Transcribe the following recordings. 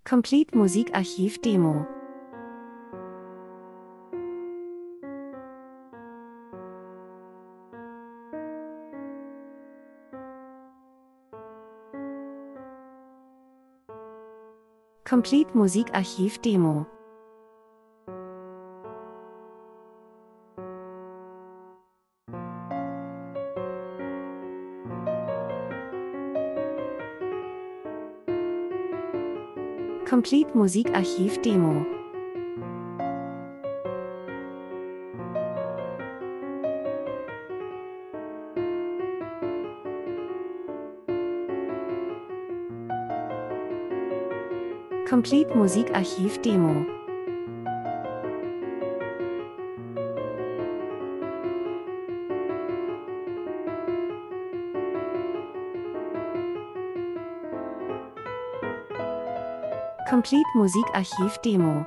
Complete Musikarchiv Demo. Complete Musikarchiv Demo. Complete Musikarchiv Demo. Complete Musikarchiv Demo. Complete Musikarchiv Demo.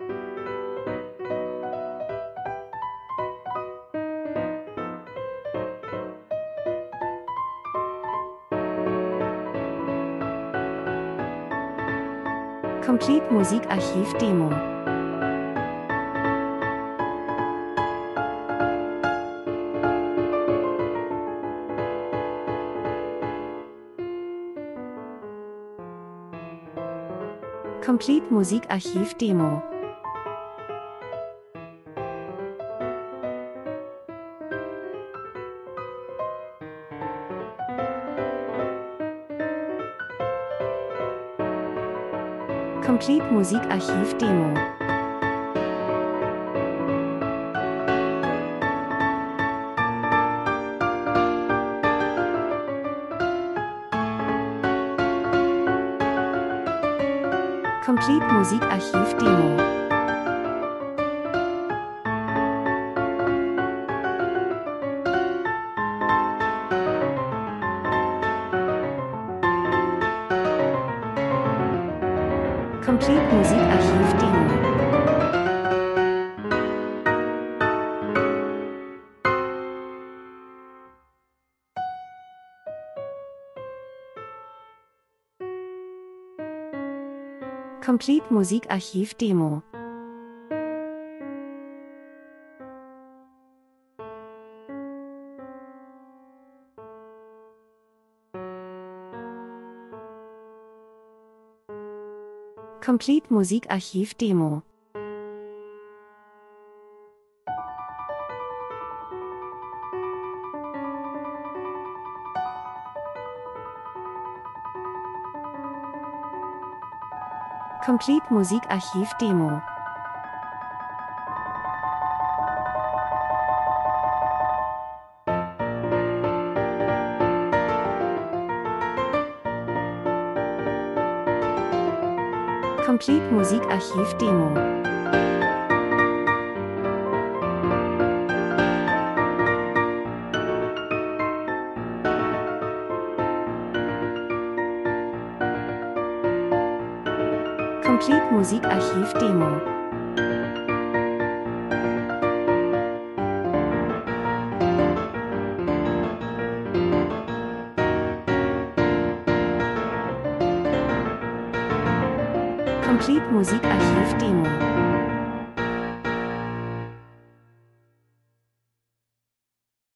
Complete Musikarchiv Demo. Complete Musikarchiv Demo. Complete Musikarchiv Demo. Complete Musikarchiv Demo. Complete Musikarchiv Demo. Complete Musikarchiv Demo. Complete Musikarchiv Demo. Complete Musikarchiv Demo. Complete Musikarchiv Demo. Complete Musikarchiv Demo. Complete Musikarchiv Demo.